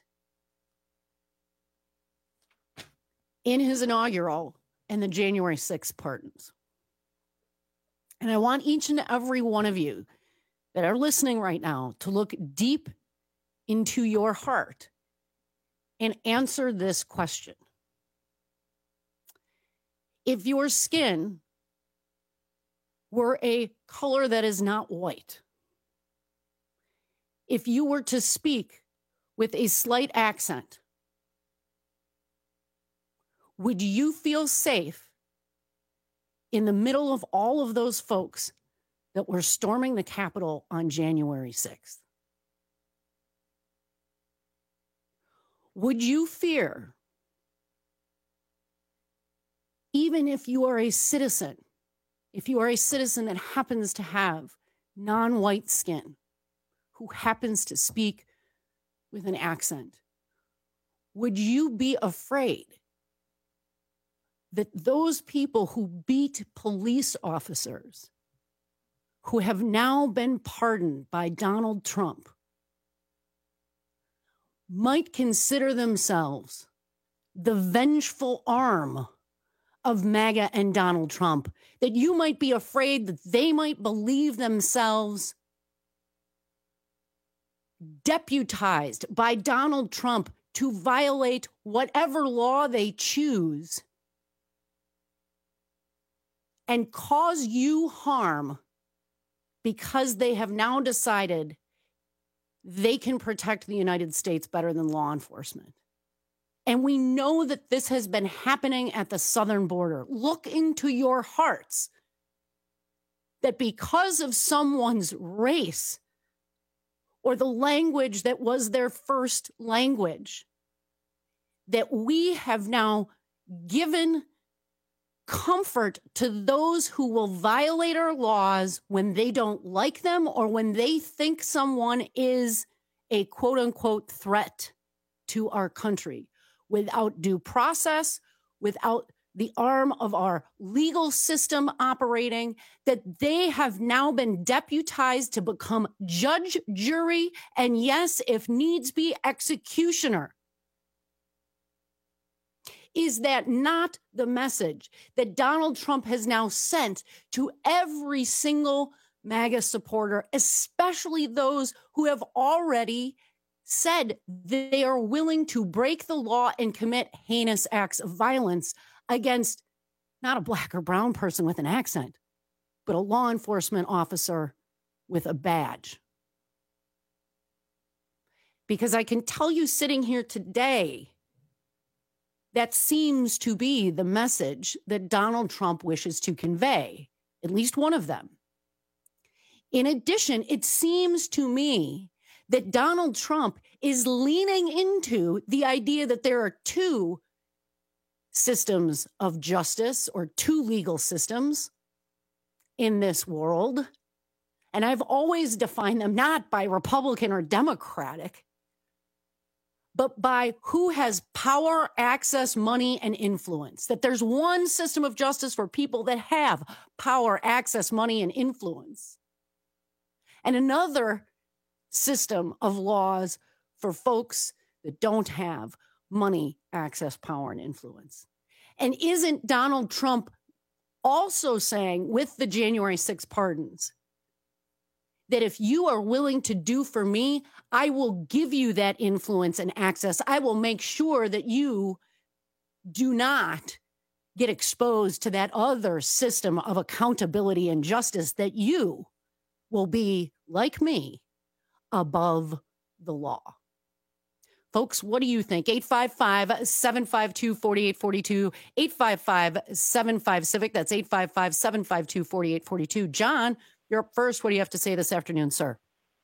in his inaugural and the January sixth pardons. And I want each and every one of you that are listening right now to look deep into your heart and answer this question. If your skin were a color that is not white, if you were to speak with a slight accent, would you feel safe in the middle of all of those folks that were storming the Capitol on January sixth? Would you fear, even if you are a citizen, if you are a citizen that happens to have non-white skin, who happens to speak with an accent, would you be afraid that those people who beat police officers, who have now been pardoned by Donald Trump, might consider themselves the vengeful arm of MAGA and Donald Trump, that you might be afraid that they might believe themselves deputized by Donald Trump to violate whatever law they choose and cause you harm because they have now decided they can protect the United States better than law enforcement. And we know that this has been happening at the southern border. Look into your hearts that because of someone's race or the language that was their first language, that we have now given comfort to those who will violate our laws when they don't like them or when they think someone is a quote unquote threat to our country, without due process, without the arm of our legal system operating, that they have now been deputized to become judge, jury, and yes, if needs be, executioner. Is that not the message that Donald Trump has now sent to every single MAGA supporter, especially those who have already said that they are willing to break the law and commit heinous acts of violence against not a black or brown person with an accent, but a law enforcement officer with a badge. Because I can tell you sitting here today, that seems to be the message that Donald Trump wishes to convey, at least one of them. In addition, it seems to me that Donald Trump is leaning into the idea that there are two systems of justice or two legal systems in this world. And I've always defined them not by Republican or Democratic, but by who has power, access, money, and influence. That there's one system of justice for people that have power, access, money, and influence, and another system of laws for folks that don't have money, access, power, and influence. And isn't Donald Trump also saying with the January sixth pardons that if you are willing to do for me, I will give you that influence and access. I will make sure that you do not get exposed to that other system of accountability and justice, that you will be, like me, above the law. Folks, what do you think? eight five five, seven five two, four eight four two, eight five five, seven five Civic. That's eight five five, seven five two, four eight four two. John, you're up first. What do you have to say this afternoon, sir?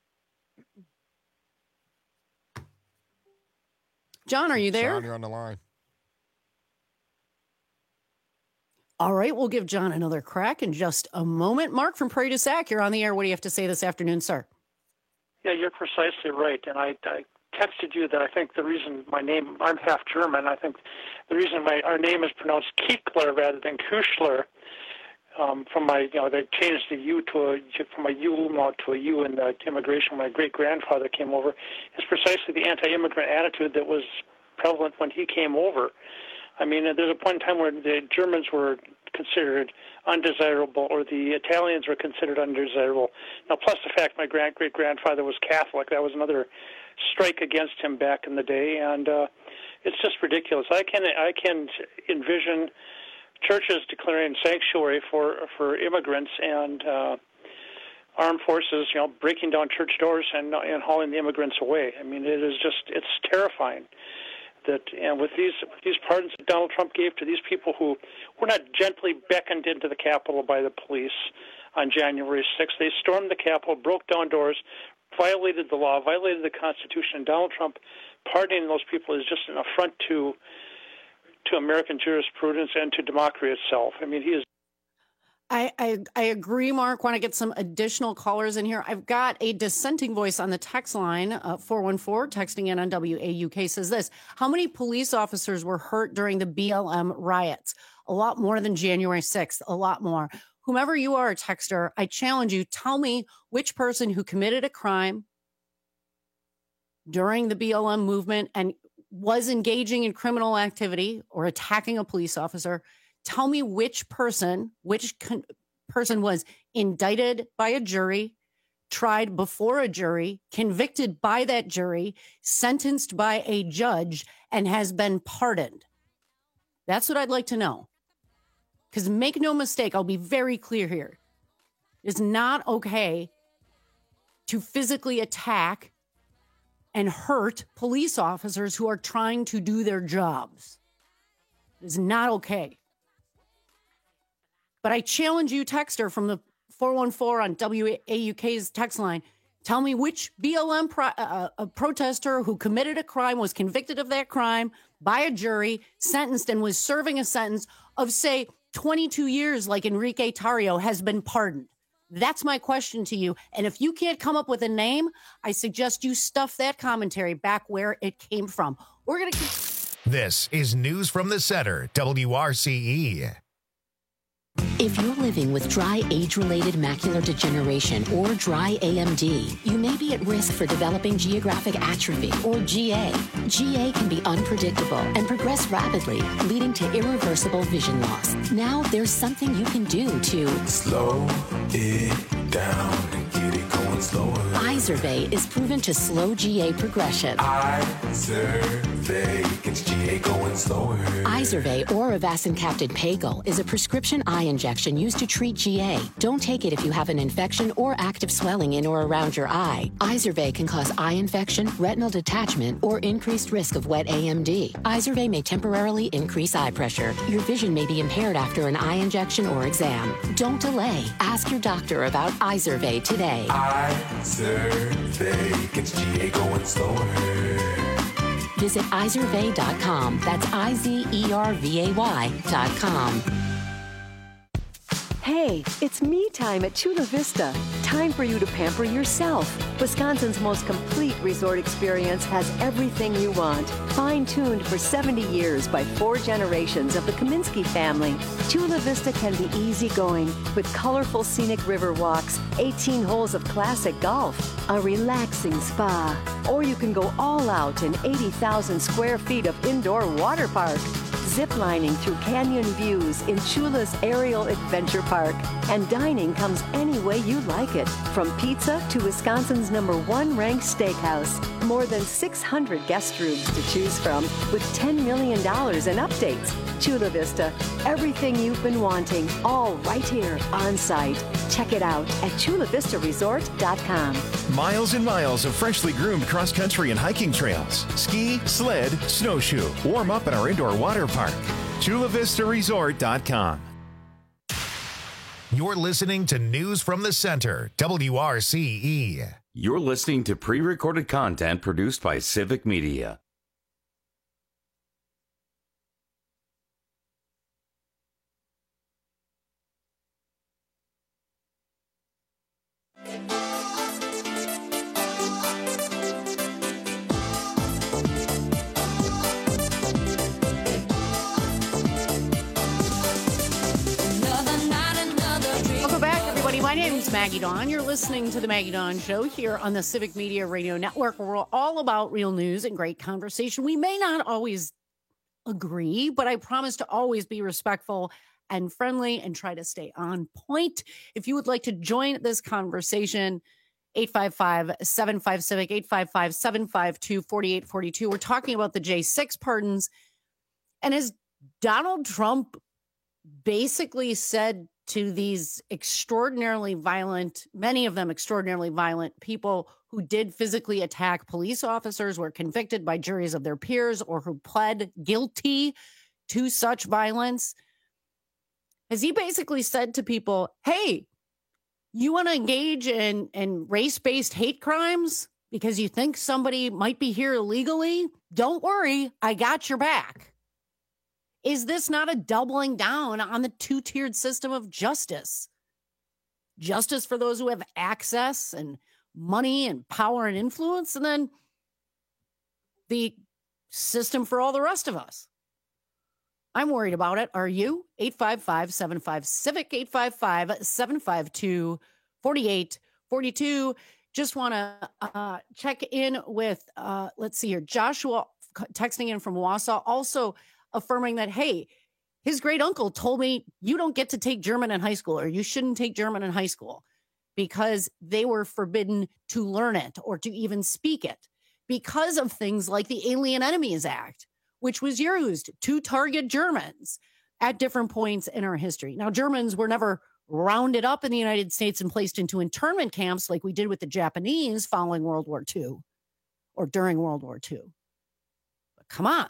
John, are you there? John, you're on the line. All right, we'll give John another crack in just a moment. Mark from Prairie du Sac, you're on the air. What do you have to say this afternoon, sir? Yeah, you're precisely right. And I, I texted you that I think the reason my name, I'm half German, I think the reason my our name is pronounced Kiekler rather than Kuschler, um, from my, you know, they changed the U to a, from a U now to a U in the immigration when my great-grandfather came over, is precisely the anti-immigrant attitude that was prevalent when he came over. I mean, there's a point in time where the Germans were considered undesirable, or the Italians were considered undesirable. Now, plus the fact my grand great-grandfather was Catholic, that was another strike against him back in the day, and uh, it's just ridiculous. I can I can envision churches declaring sanctuary for for immigrants and uh, armed forces, you know, breaking down church doors and and hauling the immigrants away. I mean, it is just it's terrifying. That and with these with these pardons that Donald Trump gave to these people who were not gently beckoned into the Capitol by the police on January sixth, they stormed the Capitol, broke down doors, violated the law, violated the Constitution. And Donald Trump pardoning those people is just an affront to to American jurisprudence and to democracy itself. I mean, he is. I, I, I agree, Mark. Want to get some additional callers in here. I've got a dissenting voice on the text line. Uh, four one four, texting in on W A U K, says this. How many police officers were hurt during the B L M riots? A lot more than January sixth, a lot more. Whomever you are, a texter, I challenge you, tell me which person who committed a crime during the B L M movement and was engaging in criminal activity or attacking a police officer. Tell me which person, which con- person was indicted by a jury, tried before a jury, convicted by that jury, sentenced by a judge, and has been pardoned. That's what I'd like to know. Because make no mistake, I'll be very clear here. It's not okay to physically attack and hurt police officers who are trying to do their jobs. It's not okay. But I challenge you, texter from the four one four on W A U K's text line, tell me which B L M pro- uh, a protester who committed a crime, was convicted of that crime by a jury, sentenced, and was serving a sentence of, say, twenty-two years like Enrique Tarrio, has been pardoned. That's my question to you. And if you can't come up with a name, I suggest you stuff that commentary back where it came from. We're going to keep... This is News from the Center, W R C E. If you're living with dry age-related macular degeneration or dry A M D, you may be at risk for developing geographic atrophy or G A. G A can be unpredictable and progress rapidly, leading to irreversible vision loss. Now there's something you can do to slow it down and get it going slower. Izervay is proven to slow G A progression. Izervay gets G A going going slower. Izervay or Avastin-captid Pagel is a prescription eye injection used to treat G A. Don't take it if you have an infection or active swelling in or around your eye. Izervay can cause eye infection, retinal detachment, or increased risk of wet A M D. Izervay may temporarily increase eye pressure. Your vision may be impaired after an eye injection or exam. Don't delay. Ask your doctor about Izervay today. Izervay gets G A going slower. Visit Izervay dot com. That's I Z E R V A Y dot com. Hey, it's me time at Chula Vista. Time for you to pamper yourself. Wisconsin's most complete resort experience has everything you want. Fine-tuned for seventy years by four generations of the Kaminsky family, Chula Vista can be easygoing with colorful scenic river walks, eighteen holes of classic golf, a relaxing spa, or you can go all out in eighty thousand square feet of indoor water park. Ziplining through canyon views in Chula's Aerial Adventure Park. And dining comes any way you like it, from pizza to Wisconsin's number one ranked steakhouse. More than six hundred guest rooms to choose from with ten million dollars in updates. Chula Vista, everything you've been wanting, all right here on site. Check it out at chula vista resort dot com. Miles and miles of freshly groomed cross-country and hiking trails. Ski, sled, snowshoe. Warm up at our indoor water park. chula vista resort dot com. You're listening to News from the Center, W R C E. You're listening to pre-recorded content produced by Civic Media. My name is Maggie Dawn. You're listening to the Maggie Dawn Show here on the Civic Media Radio Network. We're all about real news and great conversation. We may not always agree, but I promise to always be respectful and friendly and try to stay on point. If you would like to join this conversation, eight five five, seven five, CIVIC, eight five five, seven five two, four eight four two. We're talking about the J six pardons. And as Donald Trump basically said to these extraordinarily violent, many of them extraordinarily violent people who did physically attack police officers, were convicted by juries of their peers, or who pled guilty to such violence, has he basically said to people, hey, you want to engage in, in race-based hate crimes because you think somebody might be here illegally? Don't worry, I got your back. Is this not a doubling down on the two-tiered system of justice? Justice for those who have access and money and power and influence, and then the system for all the rest of us. I'm worried about it. Are you? eight five five, seven five, CIVIC, eight five five, seven five two, four eight four two. Just want to uh, check in with, uh, let's see here, Joshua texting in from Wausau, also affirming that, hey, his great uncle told me you don't get to take German in high school, or you shouldn't take German in high school because they were forbidden to learn it or to even speak it because of things like the Alien Enemies Act, which was used to target Germans at different points in our history. Now, Germans were never rounded up in the United States and placed into internment camps like we did with the Japanese following World War Two or during World War Two. But come on.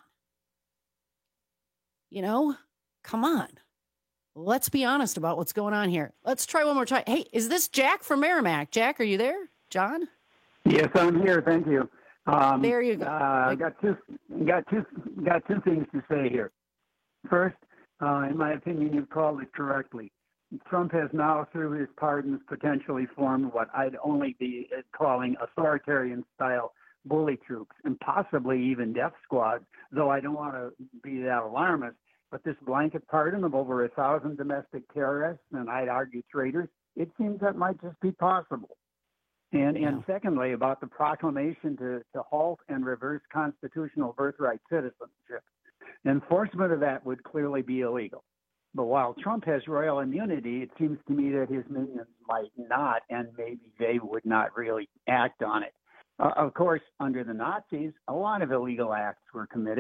You know, come on. Let's be honest about what's going on here. Let's try one more try. Hey, is this Jack from Merrimack? Jack, are you there? John? Yes, I'm here. Thank you. Um, there you go. Uh, I got two, got two, got two things to say here. First, uh, in my opinion, you've called it correctly. Trump has now, through his pardons, potentially formed what I'd only be calling authoritarian-style bully troops, and possibly even death squads, though I don't want to be that alarmist. But this blanket pardon of over a thousand domestic terrorists, and I'd argue traitors, it seems that might just be possible. And yeah. and secondly, about the proclamation to, to halt and reverse constitutional birthright citizenship. Enforcement of that would clearly be illegal. But while Trump has royal immunity, it seems to me that his minions might not, and maybe they would not really act on it. Uh, of course, under the Nazis, a lot of illegal acts were committed,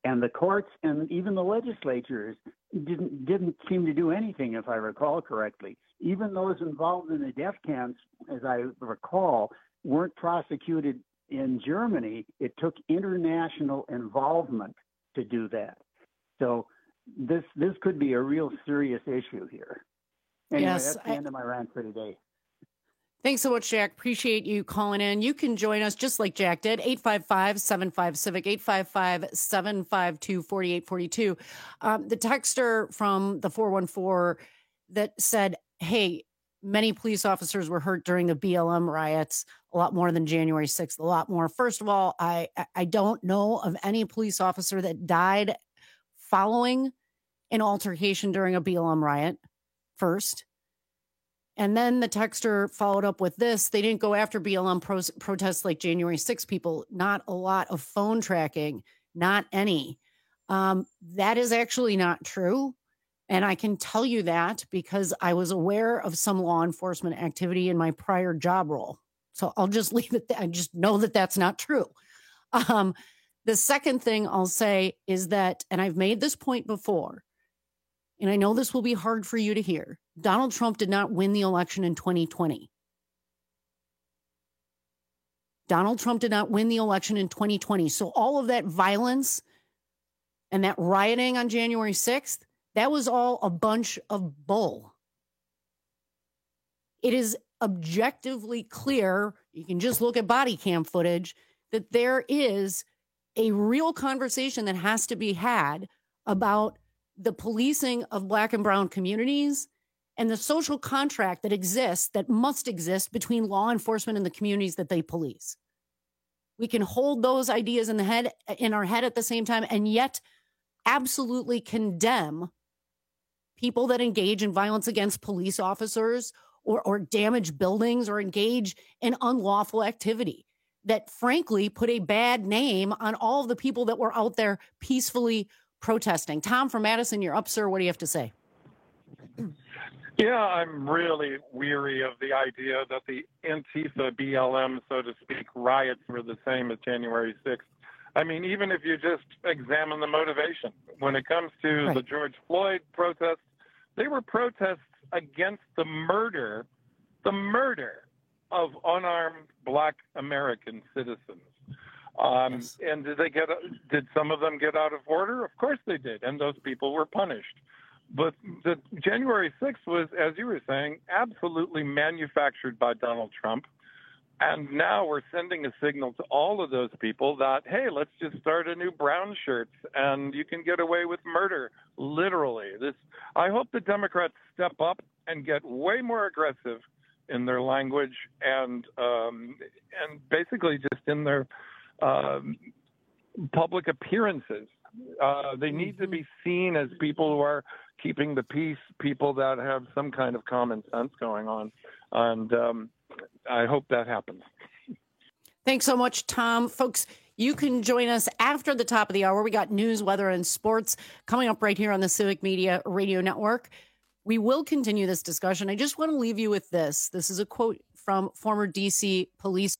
And the courts and even the legislatures didn't didn't seem to do anything, if I recall correctly. Even those involved in the death camps, as I recall, weren't prosecuted in Germany. It took international involvement to do that. So this this could be a real serious issue here. Anyway, Yes, that's the I- end of my rant for today. Thanks so much, Jack. Appreciate you calling in. You can join us just like Jack did, eight five five, seven five, CIVIC, eight five five, seven five two, four eight four two. Um, the texter from the four one four that said, hey, many police officers were hurt during the B L M riots, a lot more than January sixth, a lot more. First of all, I, I don't know of any police officer that died following an altercation during a B L M riot, first. And then the texter followed up with this. They didn't go after B L M pro- protests like January sixth people. Not a lot of phone tracking, not any. Um, that is actually not true. And I can tell you that because I was aware of some law enforcement activity in my prior job role. So I'll just leave it there. I just know that that's not true. Um, the second thing I'll say is that, and I've made this point before, and I know this will be hard for you to hear, Donald Trump did not win the election in twenty twenty. Donald Trump did not win the election in twenty twenty. So all of that violence and that rioting on January sixth, that was all a bunch of bull. It is objectively clear, you can just look at body cam footage, that there is a real conversation that has to be had about the policing of Black and brown communities and the social contract that exists, that must exist between law enforcement and the communities that they police. We can hold those ideas in the head, in our head at the same time, and yet absolutely condemn people that engage in violence against police officers or, or damage buildings or engage in unlawful activity that frankly put a bad name on all of the people that were out there peacefully protesting. Tom from Madison, you're up, sir. What do you have to say? Yeah, I'm really weary of the idea that the Antifa, B L M, so to speak, riots were the same as January sixth. I mean, even if you just examine the motivation, when it comes to right. the George Floyd protests, they were protests against the murder, the murder of unarmed Black American citizens. Um, yes. And did they get? Did some of them get out of order? Of course they did, and those people were punished. But the January sixth was, as you were saying, absolutely manufactured by Donald Trump. And now we're sending a signal to all of those people that, hey, let's just start a new brown shirts and you can get away with murder, literally. This, I hope the Democrats step up and get way more aggressive in their language and um, and basically just in their um, public appearances. Uh, they need to be seen as people who are keeping the peace, people that have some kind of common sense going on. And um, I hope that happens. Thanks so much, Tom. Folks, you can join us after the top of the hour. We got news, weather, and sports coming up right here on the Civic Media Radio Network. We will continue this discussion. I just want to leave you with this. This is a quote from former D C police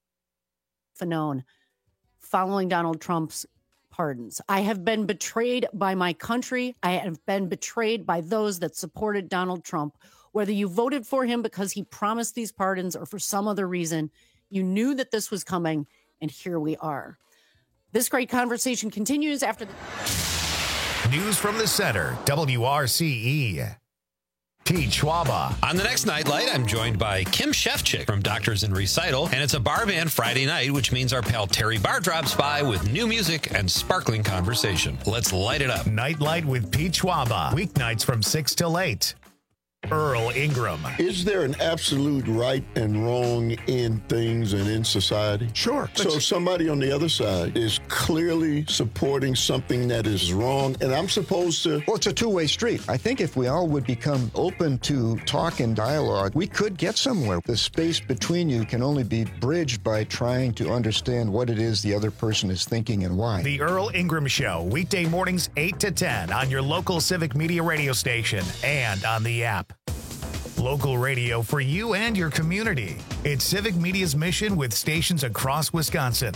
Fanone following Donald Trump's pardons. I have been betrayed by my country. I have been betrayed by those that supported Donald Trump. Whether you voted for him because he promised these pardons or for some other reason, you knew that this was coming, and here we are. This great conversation continues after the... News from the Center, W R C E. Pete Schwaba. On the next Nightlight, I'm joined by Kim Shefchick from Doctors in Recital, and it's a bar band Friday night, which means our pal Terry Barr drops by with new music and sparkling conversation. Let's light it up. Nightlight with Pete Schwaba. Weeknights from six till eight. Earl Ingram. Is there an absolute right and wrong in things and in society? Sure. So somebody on the other side is clearly supporting something that is wrong, and I'm supposed to... Well, it's a two-way street. I think if we all would become open to talk and dialogue, we could get somewhere. The space between you can only be bridged by trying to understand what it is the other person is thinking and why. The Earl Ingram Show, weekday mornings eight to ten on your local Civic Media radio station and on the app. Local radio for you and your community. It's Civic Media's mission with stations across Wisconsin.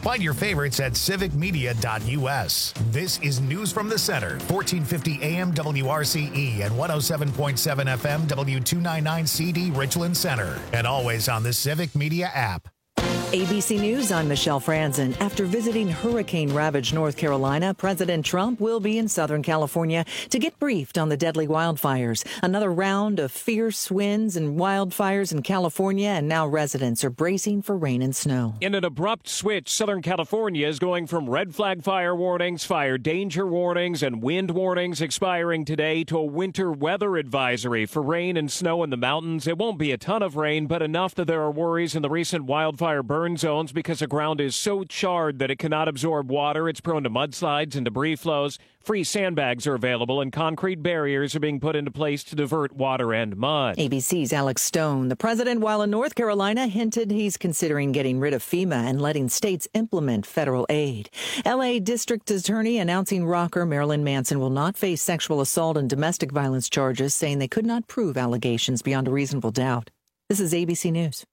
Find your favorites at civic media dot u s. This is News from the Center, fourteen fifty A M W R C E and one oh seven point seven F M W two ninety-nine C D Richland Center. And always on the Civic Media app. A B C News, I'm Michelle Franzen. After visiting hurricane-ravaged North Carolina, President Trump will be in Southern California to get briefed on the deadly wildfires. Another round of fierce winds and wildfires in California, and now residents are bracing for rain and snow. In an abrupt switch, Southern California is going from red flag fire warnings, fire danger warnings, and wind warnings expiring today to a winter weather advisory for rain and snow in the mountains. It won't be a ton of rain, but enough that there are worries in the recent wildfire burn zones because the ground is so charred that it cannot absorb water. It's prone to mudslides and debris flows. Free sandbags are available and concrete barriers are being put into place to divert water and mud. A B C's Alex Stone. The president, while in North Carolina, hinted he's considering getting rid of FEMA and letting states implement federal aid. L A District Attorney announcing rocker Marilyn Manson will not face sexual assault and domestic violence charges, saying they could not prove allegations beyond a reasonable doubt. This is A B C News.